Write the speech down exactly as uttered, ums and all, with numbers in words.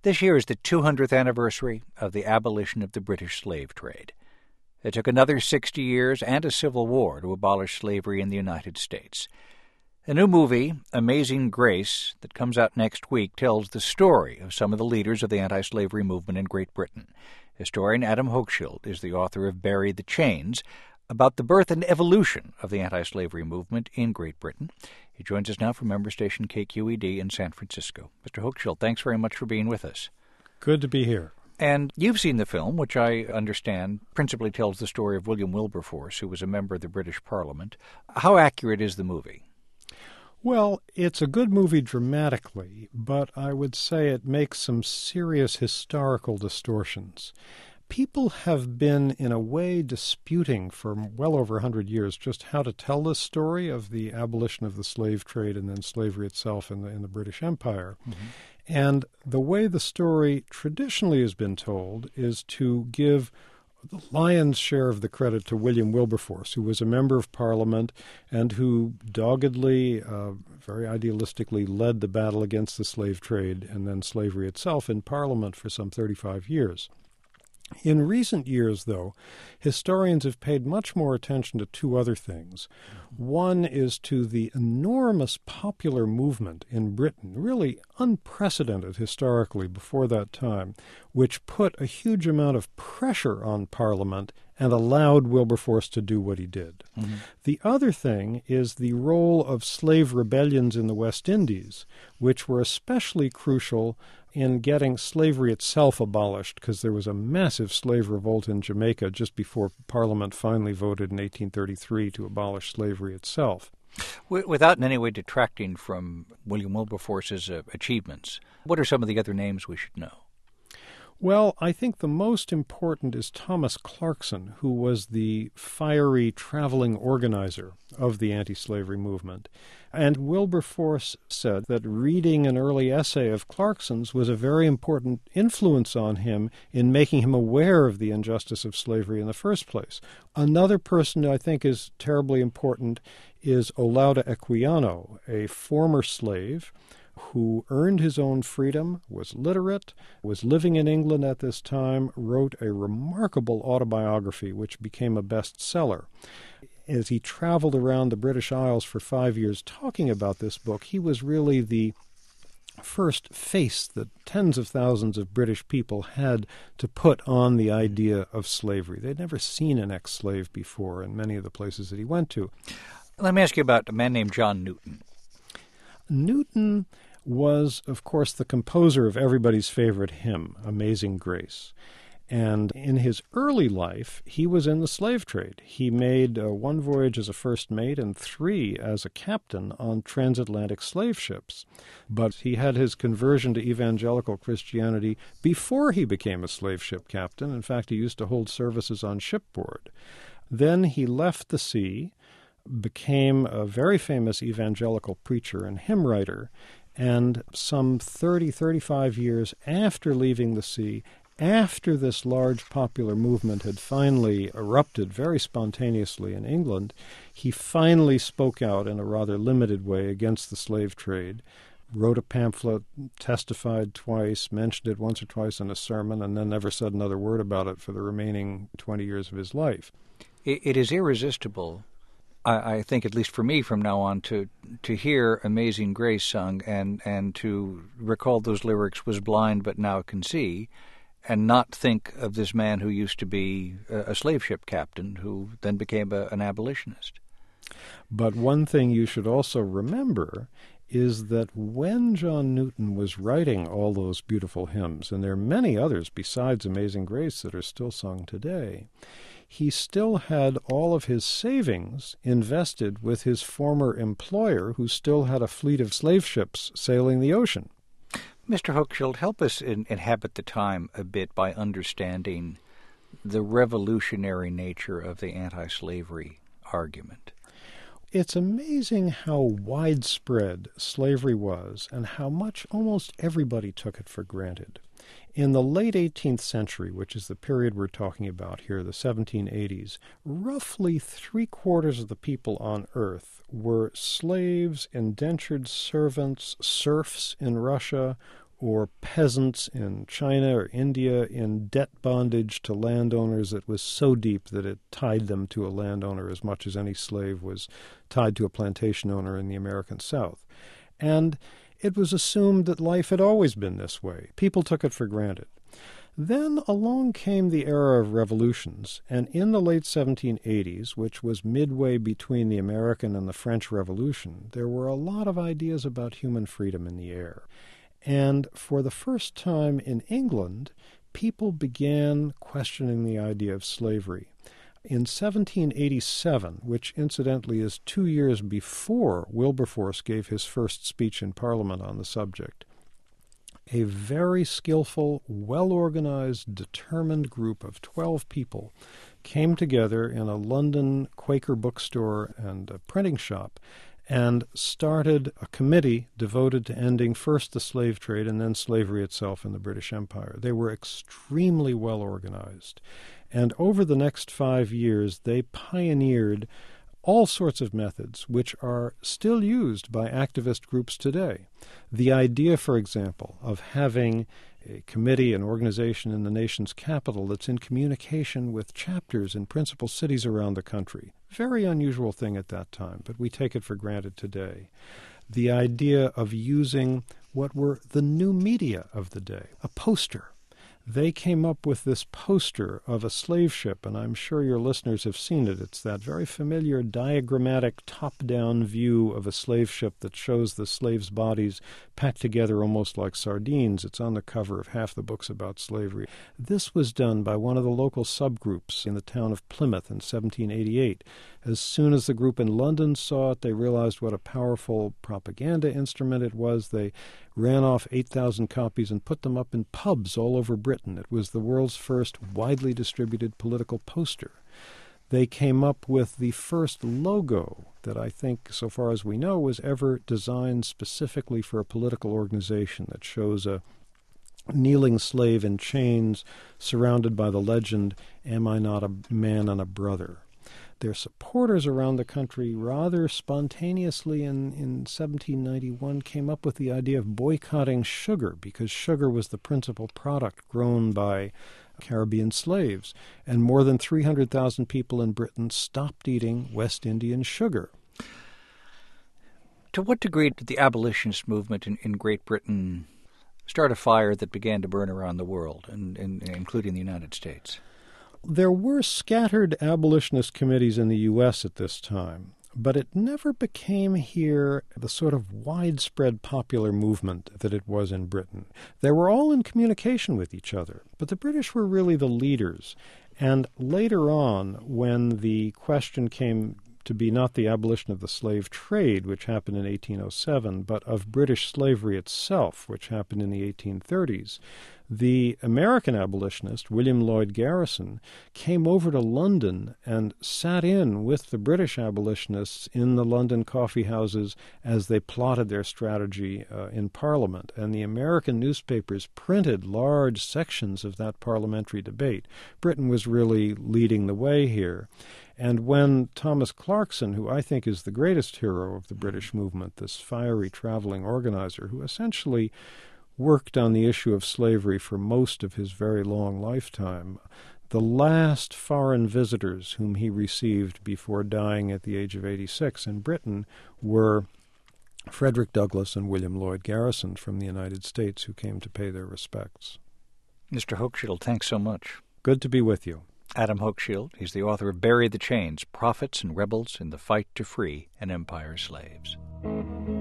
This year is the two hundredth anniversary of the abolition of the British slave trade. It took another sixty years and a civil war to abolish slavery in the United States. A new movie, Amazing Grace, that comes out next week, tells the story of some of the leaders of the anti-slavery movement in Great Britain. Historian Adam Hochschild is the author of Bury the Chains, about the birth and evolution of the anti-slavery movement in Great Britain. He joins us now from member station K Q E D in San Francisco. Mister Hochschild, thanks very much for being with us. Good to be here. And you've seen the film, which I understand principally tells the story of William Wilberforce, who was a member of the British Parliament. How accurate is the movie? Well, it's a good movie dramatically, but I would say it makes some serious historical distortions. People have been, in a way, disputing for well over a hundred years just how to tell this story of the abolition of the slave trade and then slavery itself in the, in the British Empire. Mm-hmm. And the way the story traditionally has been told is to give the lion's share of the credit to William Wilberforce, who was a member of Parliament and who doggedly, uh, very idealistically, led the battle against the slave trade and then slavery itself in Parliament for some thirty-five years. In recent years, though, historians have paid much more attention to two other things. One is to the enormous popular movement in Britain, really unprecedented historically before that time, which put a huge amount of pressure on Parliament and allowed Wilberforce to do what he did. Mm-hmm. The other thing is the role of slave rebellions in the West Indies, which were especially crucial in getting slavery itself abolished, because there was a massive slave revolt in Jamaica just before Parliament finally voted in eighteen thirty-three to abolish slavery itself. Without in any way detracting from William Wilberforce's uh, achievements, what are some of the other names we should know? Well, I think the most important is Thomas Clarkson, who was the fiery traveling organizer of the anti-slavery movement. And Wilberforce said that reading an early essay of Clarkson's was a very important influence on him in making him aware of the injustice of slavery in the first place. Another person I think is terribly important is Olaudah Equiano, a former slave who earned his own freedom, was literate, was living in England at this time, wrote a remarkable autobiography which became a bestseller. As he traveled around the British Isles for five years talking about this book, he was really the first face that tens of thousands of British people had to put on the idea of slavery. They'd never seen an ex-slave before in many of the places that he went to. Let me ask you about a man named John Newton. Newton was, of course, the composer of everybody's favorite hymn, Amazing Grace. And in his early life, he was in the slave trade. He made uh, one voyage as a first mate and three as a captain on transatlantic slave ships. But he had his conversion to evangelical Christianity before he became a slave ship captain. In fact, he used to hold services on shipboard. Then he left the sea, became a very famous evangelical preacher and hymn writer, and some thirty, thirty-five years after leaving the sea, after this large popular movement had finally erupted very spontaneously in England, he finally spoke out in a rather limited way against the slave trade, wrote a pamphlet, testified twice, mentioned it once or twice in a sermon, and then never said another word about it for the remaining twenty years of his life. It, it is irresistible, I think, at least for me from now on, to to hear Amazing Grace sung and, and to recall those lyrics, was blind but now can see, and not think of this man who used to be a, a slave ship captain who then became a, an abolitionist. But one thing you should also remember is that when John Newton was writing all those beautiful hymns, and there are many others besides Amazing Grace that are still sung today, he still had all of his savings invested with his former employer, who still had a fleet of slave ships sailing the ocean. Mister Hochschild, help us in, inhabit the time a bit by understanding the revolutionary nature of the anti-slavery argument. It's amazing how widespread slavery was and how much almost everybody took it for granted. In the late eighteenth century, which is the period we're talking about here, the seventeen eighties, roughly three-quarters of the people on Earth were slaves, indentured servants, serfs in Russia, or peasants in China or India in debt bondage to landowners that was so deep that it tied them to a landowner as much as any slave was tied to a plantation owner in the American South. And it was assumed that life had always been this way. People took it for granted. Then along came the era of revolutions, and in the late seventeen eighties, which was midway between the American and the French Revolution, there were a lot of ideas about human freedom in the air. And for the first time in England, people began questioning the idea of slavery. In seventeen eighty-seven, which incidentally is two years before Wilberforce gave his first speech in Parliament on the subject, a very skillful, well-organized, determined group of twelve people came together in a London Quaker bookstore and a printing shop and started a committee devoted to ending first the slave trade and then slavery itself in the British Empire. They were extremely well organized. And over the next five years, they pioneered all sorts of methods which are still used by activist groups today. The idea, for example, of having a committee, an organization in the nation's capital that's in communication with chapters in principal cities around the country. Very unusual thing at that time, but we take it for granted today. The idea of using what were the new media of the day, a poster. They came up with this poster of a slave ship, and I'm sure your listeners have seen it. It's that very familiar diagrammatic top-down view of a slave ship that shows the slaves' bodies packed together almost like sardines. It's on the cover of half the books about slavery. This was done by one of the local subgroups in the town of Plymouth in seventeen eighty-eight. As soon as the group in London saw it, they realized what a powerful propaganda instrument it was. They ran off eight thousand copies and put them up in pubs all over Britain. It was the world's first widely distributed political poster. They came up with the first logo that I think, so far as we know, was ever designed specifically for a political organization that shows a kneeling slave in chains surrounded by the legend, "Am I not a man and a brother?" Their supporters around the country rather spontaneously in, in seventeen ninety-one came up with the idea of boycotting sugar because sugar was the principal product grown by Caribbean slaves, and more than three hundred thousand people in Britain stopped eating West Indian sugar. To what degree did the abolitionist movement in, in Great Britain start a fire that began to burn around the world, and, and, including the United States? There were scattered abolitionist committees in the U S at this time, but it never became here the sort of widespread popular movement that it was in Britain. They were all in communication with each other, but the British were really the leaders. And later on, when the question came to be not the abolition of the slave trade, which happened in eighteen oh seven, but of British slavery itself, which happened in the eighteen thirties, the American abolitionist, William Lloyd Garrison, came over to London and sat in with the British abolitionists in the London coffee houses as they plotted their strategy uh, in Parliament. And the American newspapers printed large sections of that parliamentary debate. Britain was really leading the way here. And when Thomas Clarkson, who I think is the greatest hero of the British movement, this fiery traveling organizer who essentially worked on the issue of slavery for most of his very long lifetime, the last foreign visitors whom he received before dying at the age of eighty-six in Britain were Frederick Douglass and William Lloyd Garrison from the United States, who came to pay their respects. Mister Hochschild, thanks so much. Good to be with you. Adam Hochschild, he's the author of Bury the Chains, Prophets and Rebels in the Fight to Free an Empire's Slaves.